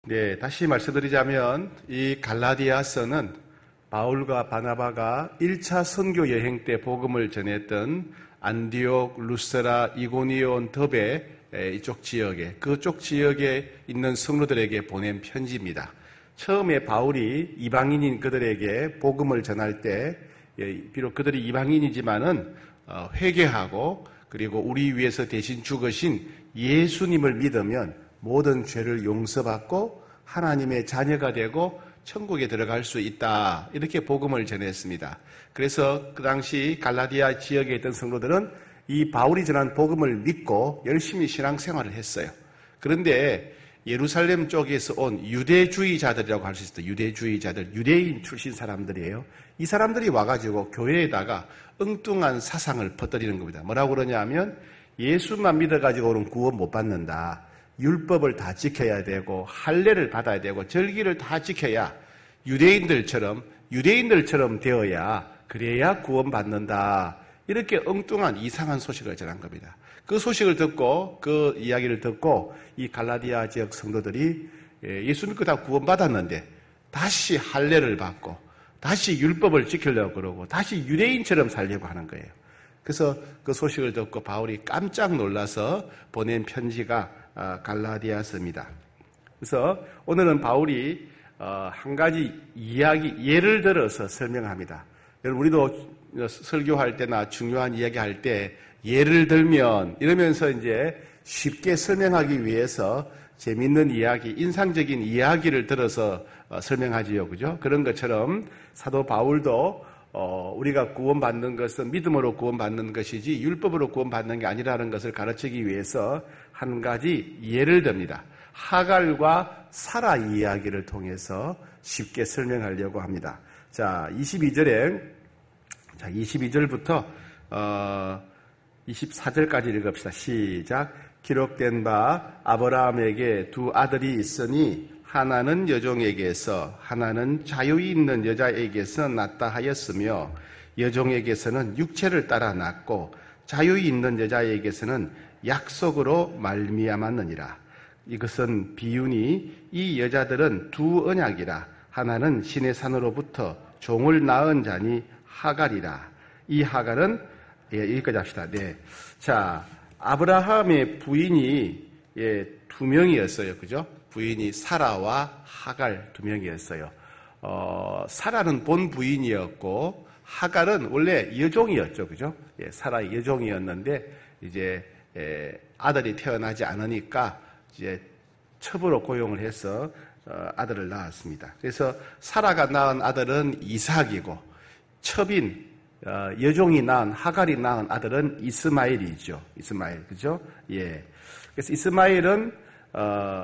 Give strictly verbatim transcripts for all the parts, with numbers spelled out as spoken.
네, 다시 말씀드리자면 이 갈라디아서는 바울과 바나바가 일 차 선교 여행 때 복음을 전했던 안디옥, 루스라, 이고니온, 더베 이쪽 지역에 그쪽 지역에 있는 성도들에게 보낸 편지입니다. 처음에 바울이 이방인인 그들에게 복음을 전할 때 비록 그들이 이방인이지만은 회개하고 그리고 우리 위해서 대신 죽으신 예수님을 믿으면 모든 죄를 용서받고 하나님의 자녀가 되고 천국에 들어갈 수 있다. 이렇게 복음을 전했습니다. 그래서 그 당시 갈라디아 지역에 있던 성도들은 이 바울이 전한 복음을 믿고 열심히 신앙생활을 했어요. 그런데 예루살렘 쪽에서 온 유대주의자들이라고 할 수 있어요. 유대주의자들, 유대인 출신 사람들이에요. 이 사람들이 와가지고 교회에다가 엉뚱한 사상을 퍼뜨리는 겁니다. 뭐라고 그러냐면 예수만 믿어가지고는 구원 못 받는다. 율법을 다 지켜야 되고 할례를 받아야 되고 절기를 다 지켜야 유대인들처럼 유대인들처럼 되어야 그래야 구원받는다. 이렇게 엉뚱한 이상한 소식을 전한 겁니다. 그 소식을 듣고 그 이야기를 듣고 이 갈라디아 지역 성도들이 예수 믿고 다 구원받았는데 다시 할례를 받고 다시 율법을 지키려고 그러고 다시 유대인처럼 살려고 하는 거예요. 그래서 그 소식을 듣고 바울이 깜짝 놀라서 보낸 편지가 갈라디아서입니다. 그래서 오늘은 바울이 한 가지 이야기, 예를 들어서 설명합니다. 여러분, 우리도 설교할 때나 중요한 이야기 할 때 예를 들면 이러면서 이제 쉽게 설명하기 위해서 재밌는 이야기, 인상적인 이야기를 들어서 설명하지요. 그죠? 그런 것처럼 사도 바울도 어, 우리가 구원받는 것은 믿음으로 구원받는 것이지 율법으로 구원받는 게 아니라는 것을 가르치기 위해서 한 가지 예를 듭니다. 하갈과 사라 이야기를 통해서 쉽게 설명하려고 합니다. 자, 이십이 절에, 자, 이십이 절부터, 어, 이십사 절까지 읽읍시다. 시작. 기록된 바 아브라함에게 두 아들이 있으니 하나는 여종에게서 하나는 자유이 있는 여자에게서 낳다 하였으며 여종에게서는 육체를 따라 낳고 자유이 있는 여자에게서는 약속으로 말미암았느니라. 이것은 비유니 이 여자들은 두 언약이라. 하나는 신의 산으로부터 종을 낳은 자니 하갈이라. 이 하갈은 예, 여기까지 합시다. 네. 자, 아브라함의 부인이 예, 두 명이었어요. 그죠? 부인이 사라와 하갈 두 명이었어요. 어, 사라는 본 부인이었고 하갈은 원래 여종이었죠. 그죠? 예, 사라의 여종이었는데 이제 예, 아들이 태어나지 않으니까 이제 첩으로 고용을 해서 어, 아들을 낳았습니다. 그래서 사라가 낳은 아들은 이삭이고 첩인 어, 여종이 낳은 하갈이 낳은 아들은 이스마엘이죠. 이스마엘, 그죠? 예. 그래서 이스마엘은 어,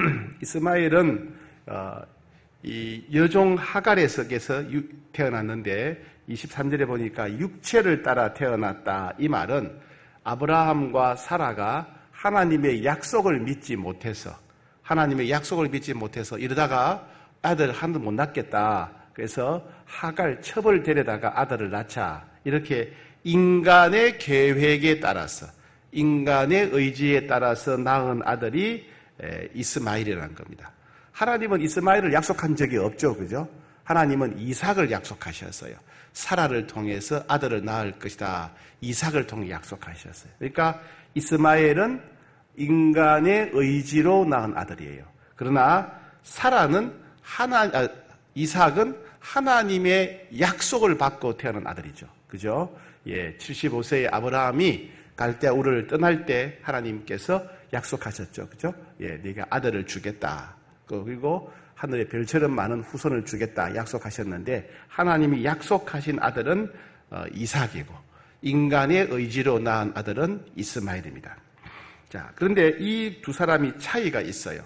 이스마엘은 어, 이 여종 하갈에서께서 태어났는데 이십삼 절에 보니까 육체를 따라 태어났다. 이 말은 아브라함과 사라가 하나님의 약속을 믿지 못해서 하나님의 약속을 믿지 못해서 이러다가 아들 한두 못 낳겠다. 그래서 하갈 첩을 데려다가 아들을 낳자. 이렇게 인간의 계획에 따라서 인간의 의지에 따라서 낳은 아들이 이스마엘이라는 겁니다. 하나님은 이스마엘을 약속한 적이 없죠. 그죠? 하나님은 이삭을 약속하셨어요. 사라를 통해서 아들을 낳을 것이다. 이삭을 통해 약속하셨어요. 그러니까 이스마엘은 인간의 의지로 낳은 아들이에요. 그러나 사라는 하나, 아, 이삭은 하나님의 약속을 받고 태어난 아들이죠. 그죠? 예, 칠십오 세의 아브라함이 갈대아 우르를 떠날 때 하나님께서 약속하셨죠. 그죠? 예, 네가 아들을 주겠다. 그리고 하늘의 별처럼 많은 후손을 주겠다. 약속하셨는데 하나님이 약속하신 아들은 이삭이고 인간의 의지로 낳은 아들은 이스마엘입니다. 자, 그런데 이 두 사람이 차이가 있어요.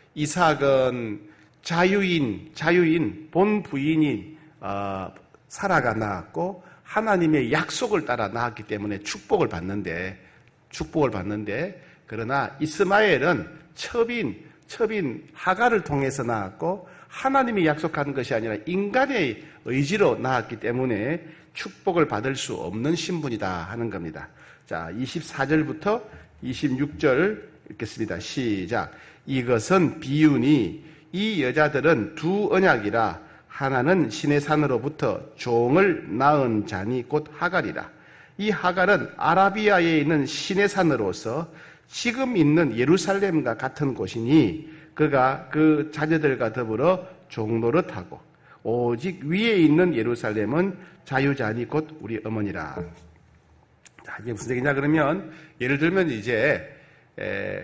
이삭은 자유인, 자유인, 본 부인인 어, 사라가 낳았고 하나님의 약속을 따라 낳았기 때문에 축복을 받는데 축복을 받는데 그러나 이스마엘은 첩인, 첩인 하갈을 통해서 낳았고 하나님이 약속한 것이 아니라 인간의 의지로 낳았기 때문에 축복을 받을 수 없는 신분이다 하는 겁니다. 자, 이십사 절부터 이십육 절 읽겠습니다. 시작. 이것은 비유니 이 여자들은 두 언약이라 하나는 신의 산으로부터 종을 낳은 자니 곧 하갈이라. 이 하갈은 아라비아에 있는 신의 산으로서 지금 있는 예루살렘과 같은 곳이니 그가 그 자녀들과 더불어 종노릇하고 오직 위에 있는 예루살렘은 자유자니 곧 우리 어머니라. 자, 이게 무슨 얘기냐 그러면 예를 들면 이제 에,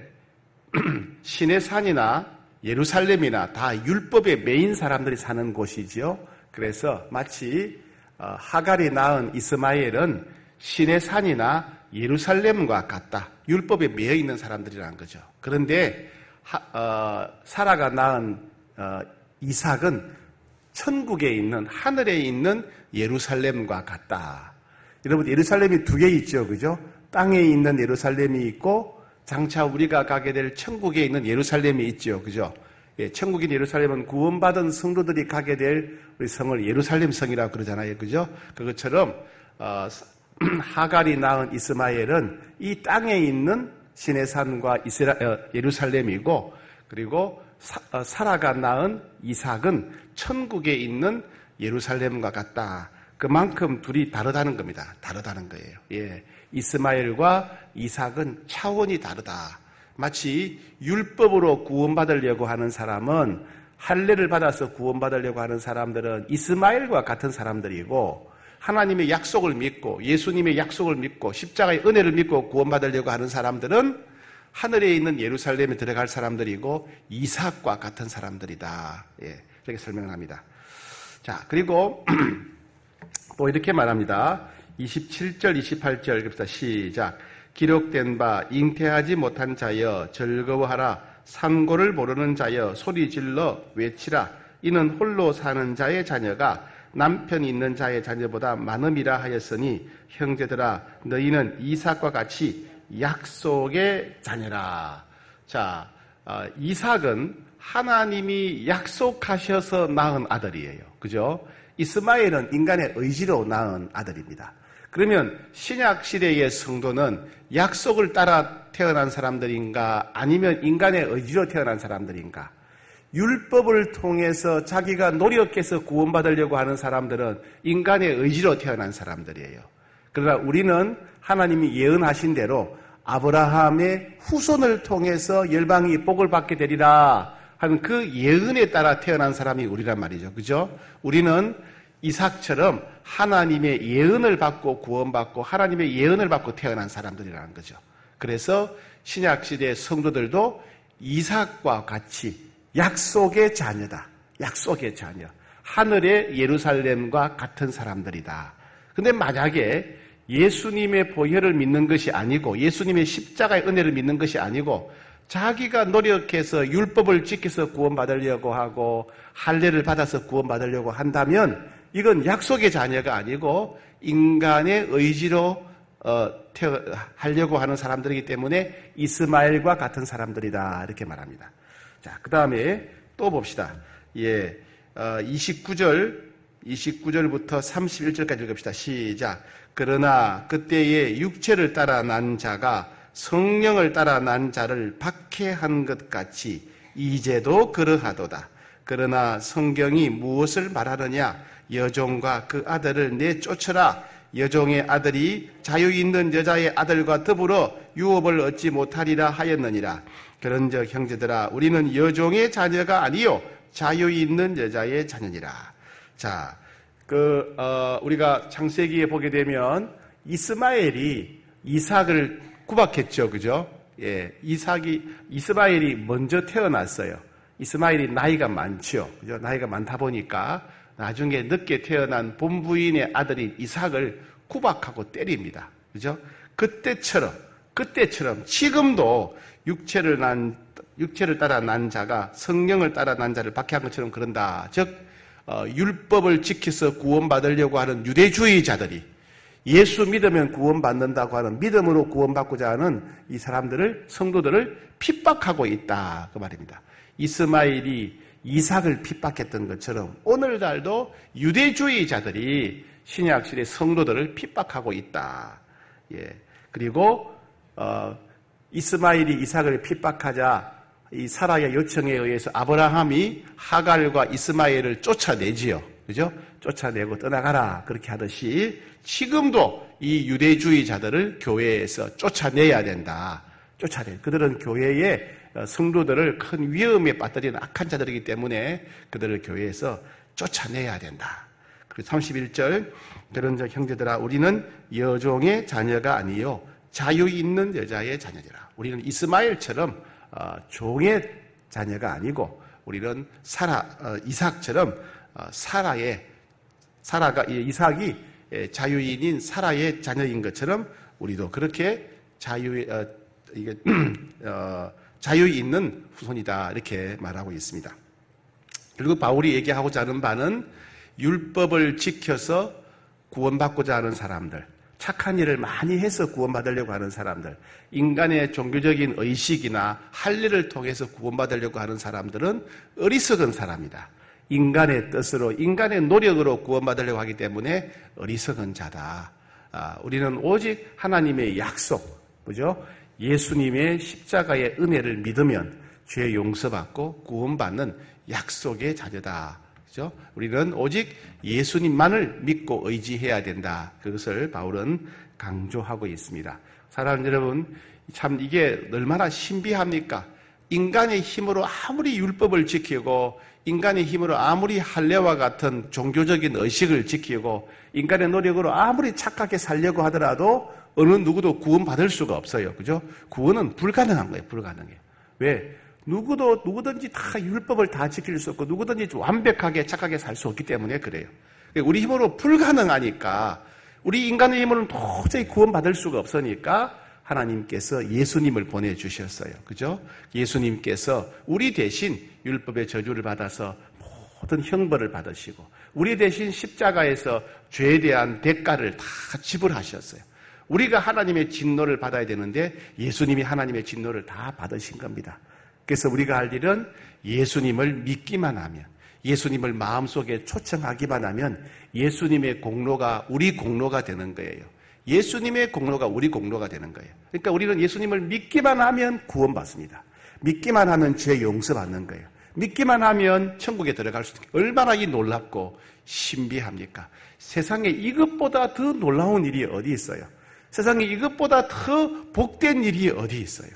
신의 산이나 예루살렘이나 다 율법에 매인 사람들이 사는 곳이지요. 그래서 마치 어, 하갈이 낳은 이스마엘은 신의 산이나 예루살렘과 같다. 율법에 매여 있는 사람들이라는 거죠. 그런데 하, 어, 사라가 낳은 어, 이삭은 천국에 있는 하늘에 있는 예루살렘과 같다. 여러분 예루살렘이 두 개 있죠, 그죠? 땅에 있는 예루살렘이 있고 장차 우리가 가게 될 천국에 있는 예루살렘이 있죠, 그죠? 예, 천국인 예루살렘은 구원받은 성도들이 가게 될 우리 성을 예루살렘 성이라고 그러잖아요, 그죠? 그것처럼 어, 하갈이 낳은 이스마엘은 이 땅에 있는 신의 산과 이스라, 어, 예루살렘이고, 그리고 사, 어, 사라가 낳은 이삭은 천국에 있는 예루살렘과 같다. 그만큼 둘이 다르다는 겁니다. 다르다는 거예요. 예, 이스마엘과 이삭은 차원이 다르다. 마치 율법으로 구원받으려고 하는 사람은, 할례를 받아서 구원받으려고 하는 사람들은 이스마엘과 같은 사람들이고, 하나님의 약속을 믿고 예수님의 약속을 믿고 십자가의 은혜를 믿고 구원받으려고 하는 사람들은 하늘에 있는 예루살렘에 들어갈 사람들이고 이삭과 같은 사람들이다. 예, 이렇게 설명을 합니다. 자, 그리고 또 이렇게 말합니다. 이십칠 절, 이십팔 절 읽읍시다. 시작. 기록된 바 잉태하지 못한 자여 즐거워하라. 산고를 모르는 자여 소리 질러 외치라. 이는 홀로 사는 자의 자녀가 남편이 있는 자의 자녀보다 많음이라 하였으니 형제들아 너희는 이삭과 같이 약속의 자녀라. 자, 어, 이삭은 하나님이 약속하셔서 낳은 아들이에요. 그죠? 이스마엘은 인간의 의지로 낳은 아들입니다. 그러면 신약 시대의 성도는 약속을 따라 태어난 사람들인가 아니면 인간의 의지로 태어난 사람들인가? 율법을 통해서 자기가 노력해서 구원받으려고 하는 사람들은 인간의 의지로 태어난 사람들이에요. 그러나 우리는 하나님이 예언하신 대로 아브라함의 후손을 통해서 열방이 복을 받게 되리라 하는 그 예언에 따라 태어난 사람이 우리란 말이죠. 그죠? 우리는 이삭처럼 하나님의 예언을 받고 구원받고 하나님의 예언을 받고 태어난 사람들이라는 거죠. 그래서 신약시대의 성도들도 이삭과 같이 약속의 자녀다. 약속의 자녀. 하늘의 예루살렘과 같은 사람들이다. 근데 만약에 예수님의 보혈을 믿는 것이 아니고 예수님의 십자가의 은혜를 믿는 것이 아니고 자기가 노력해서 율법을 지켜서 구원받으려고 하고 할례를 받아서 구원받으려고 한다면 이건 약속의 자녀가 아니고 인간의 의지로 어, 태어, 하려고 하는 사람들이기 때문에 이스마엘과 같은 사람들이다. 이렇게 말합니다. 자, 그 다음에 또 봅시다. 예, 어, 이십구 절, 이십구 절부터 삼십일 절까지 읽읍시다. 시작. 그러나 그때의 육체를 따라 난 자가 성령을 따라 난 자를 박해한 것 같이 이제도 그러하도다. 그러나 성경이 무엇을 말하느냐? 여종과 그 아들을 내쫓으라. 여종의 아들이 자유 있는 여자의 아들과 더불어 유업을 얻지 못하리라 하였느니라. 그런즉 형제들아 우리는 여종의 자녀가 아니요 자유 있는 여자의 자녀니라. 자, 그 어, 우리가 창세기에 보게 되면 이스마엘이 이삭을 구박했죠, 그죠? 예, 이삭이 이스마엘이 먼저 태어났어요. 이스마엘이 나이가 많죠, 그죠? 나이가 많다 보니까 나중에 늦게 태어난 본부인의 아들인 이삭을 구박하고 때립니다, 그죠? 그때처럼 그때처럼 지금도 육체를 난 육체를 따라 난 자가 성령을 따라 난 자를 박해한 것처럼 그런다. 즉 어, 율법을 지켜서 구원받으려고 하는 유대주의자들이 예수 믿으면 구원받는다고 하는 믿음으로 구원받고자 하는 이 사람들을 성도들을 핍박하고 있다 그 말입니다. 이스마엘이 이삭을 핍박했던 것처럼 오늘날도 유대주의자들이 신약시대 성도들을 핍박하고 있다. 예. 그리고 어, 이스마엘이 이삭을 핍박하자 이 사라의 요청에 의해서 아브라함이 하갈과 이스마엘을 쫓아내지요. 그죠? 쫓아내고 떠나가라. 그렇게 하듯이 지금도 이 유대주의자들을 교회에서 쫓아내야 된다. 쫓아내. 그들은 교회의 성도들을 큰 위험에 빠뜨리는 악한 자들이기 때문에 그들을 교회에서 쫓아내야 된다. 그리고 삼십일 절, 그런 적 형제들아, 우리는 여종의 자녀가 아니요 자유 있는 여자의 자녀니라. 우리는 이스마엘처럼 어, 종의 자녀가 아니고 우리는 사라 어, 이삭처럼 어, 사라의 사라가 이삭이 자유인인 사라의 자녀인 것처럼 우리도 그렇게 자유 어, 이게 어, 자유 있는 후손이다 이렇게 말하고 있습니다. 그리고 바울이 얘기하고자 하는 바는 율법을 지켜서 구원받고자 하는 사람들, 착한 일을 많이 해서 구원받으려고 하는 사람들, 인간의 종교적인 의식이나 할례를 통해서 구원받으려고 하는 사람들은 어리석은 사람이다. 인간의 뜻으로, 인간의 노력으로 구원받으려고 하기 때문에 어리석은 자다. 아, 우리는 오직 하나님의 약속, 그죠? 예수님의 십자가의 은혜를 믿으면 죄 용서받고 구원받는 약속의 자녀다. 그죠? 우리는 오직 예수님만을 믿고 의지해야 된다. 그것을 바울은 강조하고 있습니다. 사랑하는 여러분, 참 이게 얼마나 신비합니까? 인간의 힘으로 아무리 율법을 지키고 인간의 힘으로 아무리 할례와 같은 종교적인 의식을 지키고 인간의 노력으로 아무리 착하게 살려고 하더라도 어느 누구도 구원받을 수가 없어요. 그죠? 구원은 불가능한 거예요. 불가능해요. 왜? 누구도, 누구든지 다 율법을 다 지킬 수 없고 누구든지 완벽하게 착하게 살 수 없기 때문에 그래요. 우리 힘으로 불가능하니까 우리 인간의 힘으로는 도저히 구원받을 수가 없으니까 하나님께서 예수님을 보내주셨어요. 그죠? 예수님께서 우리 대신 율법의 저주를 받아서 모든 형벌을 받으시고 우리 대신 십자가에서 죄에 대한 대가를 다 지불하셨어요. 우리가 하나님의 진노를 받아야 되는데 예수님이 하나님의 진노를 다 받으신 겁니다. 그래서 우리가 할 일은 예수님을 믿기만 하면, 예수님을 마음속에 초청하기만 하면 예수님의 공로가 우리 공로가 되는 거예요. 예수님의 공로가 우리 공로가 되는 거예요. 그러니까 우리는 예수님을 믿기만 하면 구원받습니다. 믿기만 하면 죄 용서받는 거예요. 믿기만 하면 천국에 들어갈 수 있는, 얼마나 이 놀랍고 신비합니까? 세상에 이것보다 더 놀라운 일이 어디 있어요? 세상에 이것보다 더 복된 일이 어디 있어요?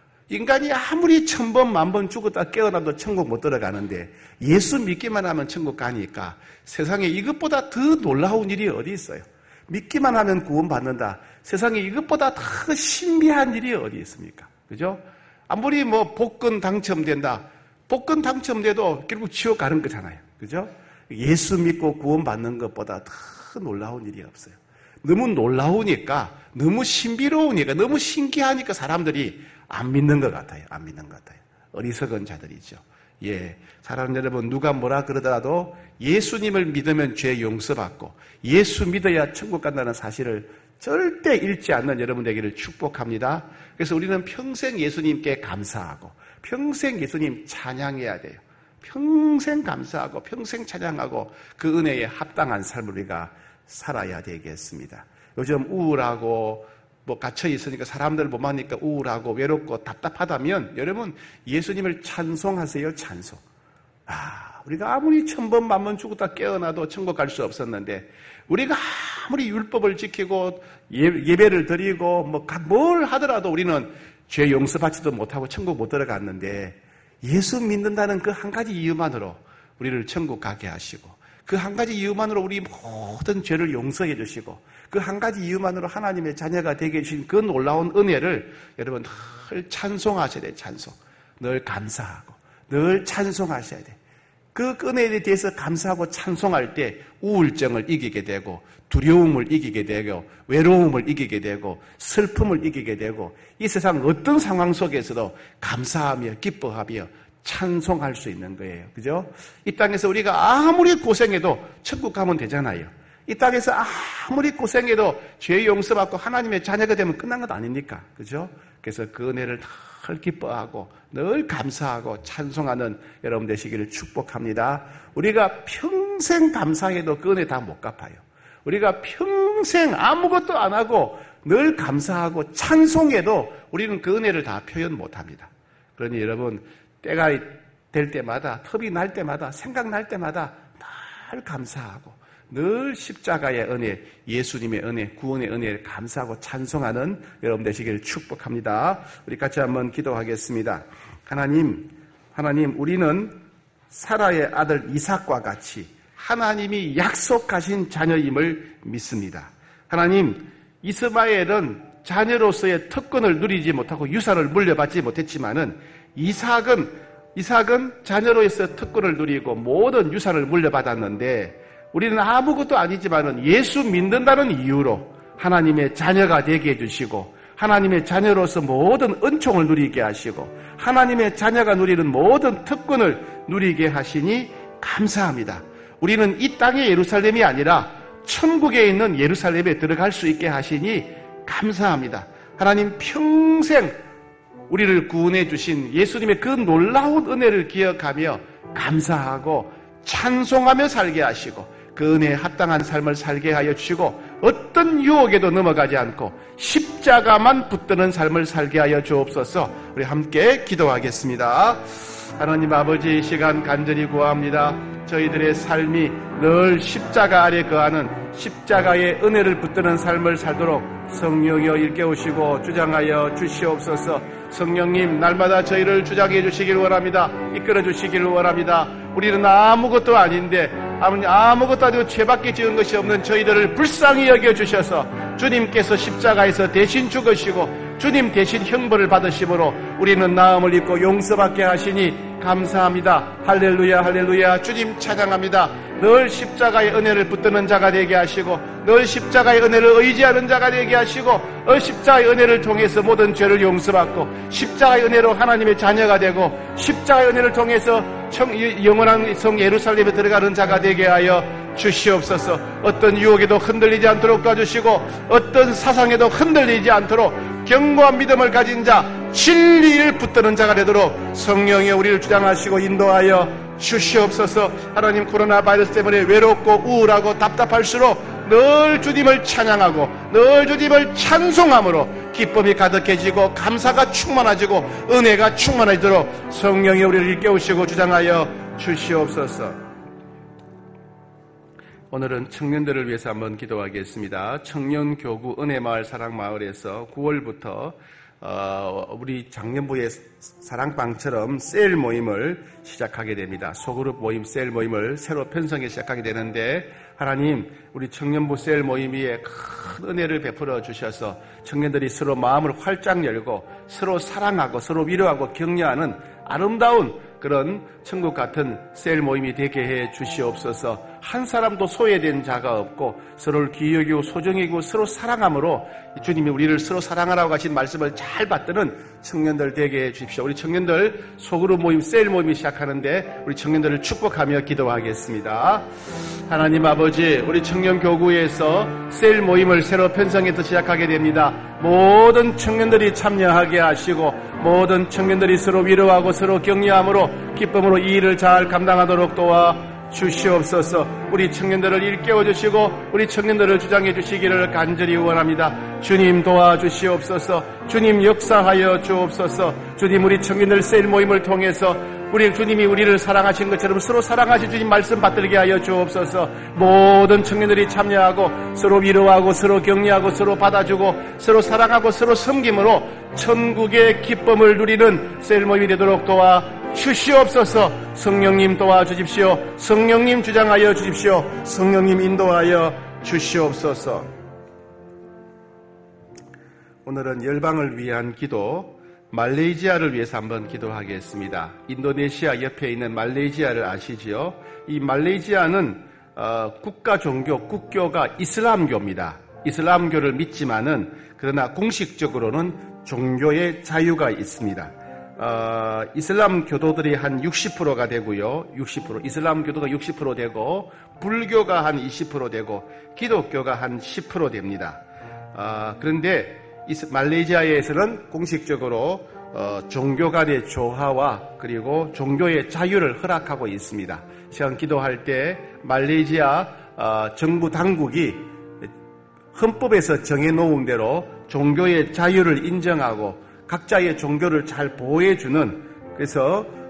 인간이 아무리 천 번, 만 번 죽었다 깨어나도 천국 못 들어가는데 예수 믿기만 하면 천국 가니까 세상에 이것보다 더 놀라운 일이 어디 있어요? 믿기만 하면 구원받는다. 세상에 이것보다 더 신비한 일이 어디 있습니까? 그죠? 아무리 뭐 복권 당첨된다. 복권 당첨돼도 결국 지옥 가는 거잖아요. 그죠? 예수 믿고 구원받는 것보다 더 놀라운 일이 없어요. 너무 놀라우니까, 너무 신비로우니까, 너무 신기하니까 사람들이 안 믿는 것 같아요. 안 믿는 것 같아요. 어리석은 자들이죠. 예. 사랑하는 여러분, 누가 뭐라 그러더라도 예수님을 믿으면 죄 용서받고 예수 믿어야 천국 간다는 사실을 절대 잃지 않는 여러분 되기를 축복합니다. 그래서 우리는 평생 예수님께 감사하고 평생 예수님 찬양해야 돼요. 평생 감사하고 평생 찬양하고 그 은혜에 합당한 삶을 우리가 살아야 되겠습니다. 요즘 우울하고 뭐 갇혀 있으니까 사람들을 못 만나니까 우울하고 외롭고 답답하다면 여러분 예수님을 찬송하세요. 찬송. 아, 우리가 아무리 천번 만번 죽었다 깨어나도 천국 갈 수 없었는데 우리가 아무리 율법을 지키고 예, 예배를 드리고 뭐 뭘 하더라도 우리는 죄 용서받지도 못하고 천국 못 들어갔는데 예수 믿는다는 그 한 가지 이유만으로 우리를 천국 가게 하시고 그 한 가지 이유만으로 우리 모든 죄를 용서해 주시고 그 한 가지 이유만으로 하나님의 자녀가 되게 해주신 그 놀라운 은혜를 여러분 늘 찬송하셔야 돼요. 찬송. 늘 감사하고 늘 찬송하셔야 돼요. 그 은혜에 대해서 감사하고 찬송할 때 우울증을 이기게 되고 두려움을 이기게 되고 외로움을 이기게 되고 슬픔을 이기게 되고 이 세상 어떤 상황 속에서도 감사하며 기뻐하며 찬송할 수 있는 거예요. 그죠? 이 땅에서 우리가 아무리 고생해도 천국 가면 되잖아요. 이 땅에서 아무리 고생해도 죄 용서받고 하나님의 자녀가 되면 끝난 것 아닙니까? 그죠? 그래서 그 은혜를 늘 기뻐하고 늘 감사하고 찬송하는 여러분 되시기를 축복합니다. 우리가 평생 감사해도 그 은혜 다 못 갚아요. 우리가 평생 아무것도 안 하고 늘 감사하고 찬송해도 우리는 그 은혜를 다 표현 못 합니다. 그러니 여러분 때가 될 때마다, 톱이 날 때마다, 생각날 때마다 늘 감사하고 늘 십자가의 은혜, 예수님의 은혜, 구원의 은혜를 감사하고 찬송하는 여러분 되시기를 축복합니다. 우리 같이 한번 기도하겠습니다. 하나님, 하나님, 우리는 사라의 아들 이삭과 같이 하나님이 약속하신 자녀임을 믿습니다. 하나님, 이스마엘은 자녀로서의 특권을 누리지 못하고 유산을 물려받지 못했지만은 이삭은 이삭은 자녀로서의 특권을 누리고 모든 유산을 물려받았는데 우리는 아무것도 아니지만은 예수 믿는다는 이유로 하나님의 자녀가 되게 해주시고 하나님의 자녀로서 모든 은총을 누리게 하시고 하나님의 자녀가 누리는 모든 특권을 누리게 하시니 감사합니다. 우리는 이 땅의 예루살렘이 아니라 천국에 있는 예루살렘에 들어갈 수 있게 하시니 감사합니다. 하나님 평생 우리를 구원해 주신 예수님의 그 놀라운 은혜를 기억하며 감사하고 찬송하며 살게 하시고 그 은혜에 합당한 삶을 살게 하여 주시고 어떤 유혹에도 넘어가지 않고 십자가만 붙드는 삶을 살게 하여 주옵소서. 우리 함께 기도하겠습니다. 하나님 아버지, 이 시간 간절히 구합니다. 저희들의 삶이 늘 십자가 아래 거하는 십자가의 은혜를 붙드는 삶을 살도록 성령이여 일깨우시고 주장하여 주시옵소서. 성령님, 날마다 저희를 주장해 주시길 원합니다. 이끌어 주시길 원합니다. 우리는 아무것도 아닌데 아버님, 아무것도 아니고 죄밖에 지은 것이 없는 저희들을 불쌍히 여겨주셔서 주님께서 십자가에서 대신 죽으시고 주님 대신 형벌을 받으심으로 우리는 나음을 입고 용서받게 하시니 감사합니다. 할렐루야, 할렐루야. 주님 찬양합니다. 늘 십자가의 은혜를 붙드는 자가 되게 하시고 늘 십자가의 은혜를 의지하는 자가 되게 하시고 늘 십자가의 은혜를 통해서 모든 죄를 용서받고 십자가의 은혜로 하나님의 자녀가 되고 십자가의 은혜를 통해서 청, 영원한 성 예루살렘에 들어가는 자가 되게 하여 주시옵소서. 어떤 유혹에도 흔들리지 않도록 도와주시고 어떤 사상에도 흔들리지 않도록 견고한 믿음을 가진 자, 진리를 붙드는 자가 되도록 성령이 우리를 주장하시고 인도하여 주시옵소서. 하나님, 코로나 바이러스 때문에 외롭고 우울하고 답답할수록 늘 주님을 찬양하고 늘 주님을 찬송함으로 기쁨이 가득해지고 감사가 충만해지고 은혜가 충만해지도록 성령이 우리를 일깨우시고 주장하여 주시옵소서. 오늘은 청년들을 위해서 한번 기도하겠습니다. 청년교구 은혜마을 사랑마을에서 구월부터 어, 우리 작년부의 사랑방처럼 셀 모임을 시작하게 됩니다. 소그룹 모임, 셀 모임을 새로 편성해 시작하게 되는데 하나님, 우리 청년부 셀 모임 위에 큰 은혜를 베풀어 주셔서 청년들이 서로 마음을 활짝 열고 서로 사랑하고 서로 위로하고 격려하는 아름다운 그런 천국 같은 셀 모임이 되게 해 주시옵소서. 한 사람도 소외된 자가 없고 서로를 귀히 여기고 소중히 여기고 서로 사랑함으로 주님이 우리를 서로 사랑하라고 하신 말씀을 잘 받드는 청년들 되게 해 주십시오. 우리 청년들 소그룹 모임, 셀 모임이 시작하는데 우리 청년들을 축복하며 기도하겠습니다. 하나님 아버지, 우리 청년교구에서 셀 모임을 새로 편성해서 시작하게 됩니다. 모든 청년들이 참여하게 하시고 모든 청년들이 서로 위로하고 서로 격려함으로 기쁨으로 이 일을 잘 감당하도록 도와 주시옵소서. 우리 청년들을 일깨워 주시고 우리 청년들을 주장해 주시기를 간절히 원합니다. 주님 도와주시옵소서. 주님 역사하여 주옵소서. 주님, 우리 청년들 셀 모임을 통해서 우리 주님이 우리를 사랑하신 것처럼 서로 사랑하신 주님 말씀 받들게 하여 주옵소서. 모든 청년들이 참여하고 서로 위로하고 서로 격려하고 서로 받아주고 서로 사랑하고 서로 섬김으로 천국의 기쁨을 누리는 셀 모임이 되도록 도와 주시옵소서. 성령님 도와주십시오. 성령님 주장하여 주십시오. 성령님 인도하여 주시옵소서. 오늘은 열방을 위한 기도, 말레이시아를 위해서 한번 기도하겠습니다. 인도네시아 옆에 있는 말레이시아를 아시지요? 이 말레이시아는 어, 국가 종교, 국교가 이슬람교입니다. 이슬람교를 믿지만은 그러나 공식적으로는 종교의 자유가 있습니다. 어, 이슬람 교도들이 한 육십 퍼센트가 되고요. 육십 퍼센트. 이슬람 교도가 육십 퍼센트 되고 불교가 한 이십 퍼센트 되고 기독교가 한 십 퍼센트 됩니다. 어, 그런데 말레이시아에서는 공식적으로 어, 종교 간의 조화와 그리고 종교의 자유를 허락하고 있습니다. 시간 기도할 때 말레이시아 어, 정부 당국이 헌법에서 정해놓은 대로 종교의 자유를 인정하고 각자의 종교를 잘 보호해주는, 그래서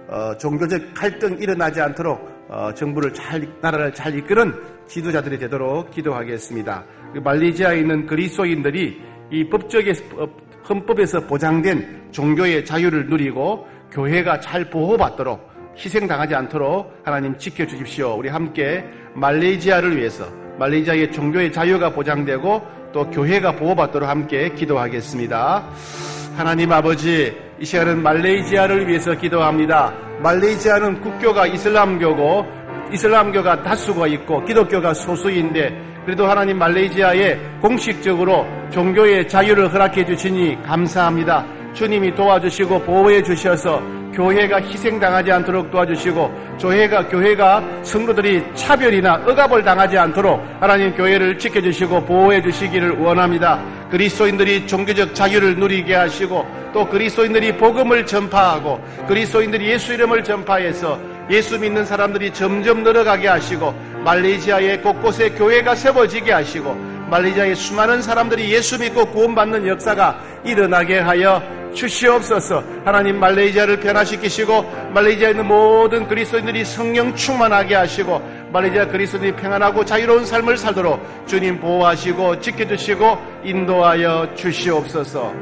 어, 종교적 갈등 일어나지 않도록 어, 정부를 잘, 나라를 잘 이끄는 지도자들이 되도록 기도하겠습니다. 말레이시아에 있는 그리스도인들이 이 법적의 헌법에서 보장된 종교의 자유를 누리고 교회가 잘 보호받도록 희생당하지 않도록 하나님 지켜주십시오. 우리 함께 말레이시아를 위해서 말레이시아의 종교의 자유가 보장되고 또 교회가 보호받도록 함께 기도하겠습니다. 하나님 아버지, 이 시간은 말레이시아를 위해서 기도합니다. 말레이시아는 국교가 이슬람교고 이슬람교가 다수가 있고 기독교가 소수인데 그래도 하나님 말레이시아에 공식적으로 종교의 자유를 허락해 주시니 감사합니다. 주님이 도와주시고 보호해 주셔서 교회가 희생당하지 않도록 도와주시고 교회가, 교회가 성도들이 차별이나 억압을 당하지 않도록 하나님 교회를 지켜주시고 보호해 주시기를 원합니다. 그리스도인들이 종교적 자유를 누리게 하시고 또 그리스도인들이 복음을 전파하고 그리스도인들이 예수 이름을 전파해서 예수 믿는 사람들이 점점 늘어가게 하시고 말레이시아의 곳곳에 교회가 세워지게 하시고 말레이시아의 수많은 사람들이 예수 믿고 구원받는 역사가 일어나게 하여 주시옵소서. 하나님 말레이시아를 변화시키시고 말레이시아에 있는 모든 그리스도인들이 성령 충만하게 하시고 말레이시아 그리스도인들이 평안하고 자유로운 삶을 살도록 주님 보호하시고 지켜주시고 인도하여 주시옵소서.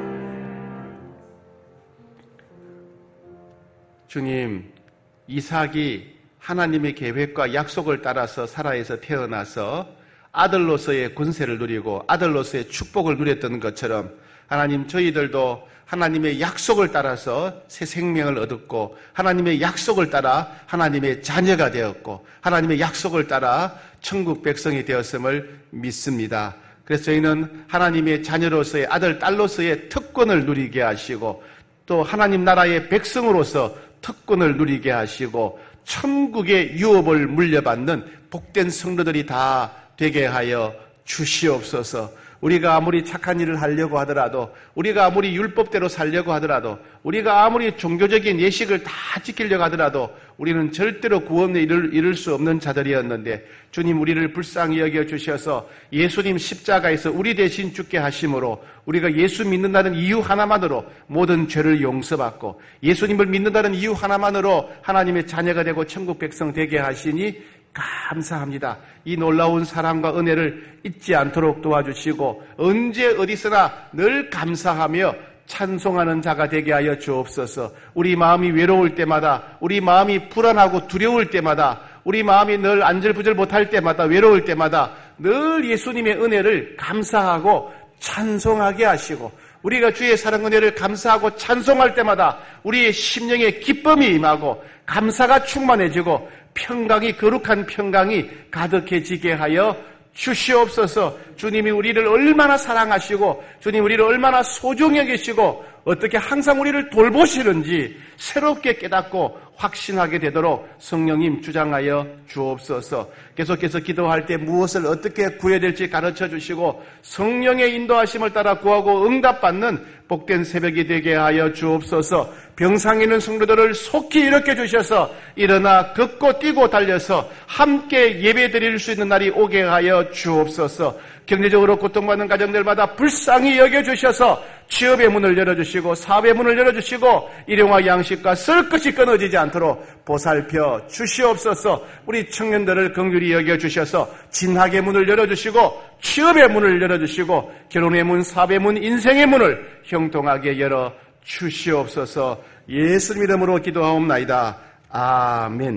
주님, 이삭이 하나님의 계획과 약속을 따라서 사라에서 태어나서 아들로서의 권세를 누리고 아들로서의 축복을 누렸던 것처럼 하나님 저희들도 하나님의 약속을 따라서 새 생명을 얻었고 하나님의 약속을 따라 하나님의 자녀가 되었고 하나님의 약속을 따라 천국 백성이 되었음을 믿습니다. 그래서 저희는 하나님의 자녀로서의 아들, 딸로서의 특권을 누리게 하시고 또 하나님 나라의 백성으로서 특권을 누리게 하시고 천국의 유업을 물려받는 복된 성도들이 다 되게 하여 주시옵소서. 우리가 아무리 착한 일을 하려고 하더라도 우리가 아무리 율법대로 살려고 하더라도 우리가 아무리 종교적인 예식을 다 지키려고 하더라도 우리는 절대로 구원에 이를, 이룰 수 없는 자들이었는데 주님 우리를 불쌍히 여겨주셔서 예수님 십자가에서 우리 대신 죽게 하심으로 우리가 예수 믿는다는 이유 하나만으로 모든 죄를 용서받고 예수님을 믿는다는 이유 하나만으로 하나님의 자녀가 되고 천국 백성 되게 하시니 감사합니다. 이 놀라운 사랑과 은혜를 잊지 않도록 도와주시고 언제 어디서나 늘 감사하며 찬송하는 자가 되게 하여 주옵소서. 우리 마음이 외로울 때마다 우리 마음이 불안하고 두려울 때마다 우리 마음이 늘 안절부절 못할 때마다 외로울 때마다 늘 예수님의 은혜를 감사하고 찬송하게 하시고 우리가 주의 사랑 은혜를 감사하고 찬송할 때마다 우리의 심령에 기쁨이 임하고 감사가 충만해지고 평강이 거룩한 평강이 가득해지게 하여 주시옵소서. 주님이 우리를 얼마나 사랑하시고 주님 우리를 얼마나 소중히 여기시고 어떻게 항상 우리를 돌보시는지 새롭게 깨닫고 확신하게 되도록 성령님 주장하여 주옵소서. 계속해서 기도할 때 무엇을 어떻게 구해야 될지 가르쳐 주시고 성령의 인도하심을 따라 구하고 응답받는 복된 새벽이 되게 하여 주옵소서. 병상에 있는 성도들을 속히 일으켜 주셔서 일어나 걷고 뛰고 달려서 함께 예배 드릴 수 있는 날이 오게 하여 주옵소서. 경제적으로 고통받는 가정들마다 불쌍히 여겨주셔서 취업의 문을 열어주시고 사업의 문을 열어주시고 일용할 양식과 쓸 것이 끊어지지 않도록 보살펴 주시옵소서. 우리 청년들을 긍휼히 여겨주셔서 진학의 문을 열어주시고 취업의 문을 열어주시고 결혼의 문, 사업의 문, 인생의 문을 형통하게 열어 주시옵소서. 예수님 이름으로 기도하옵나이다. 아멘.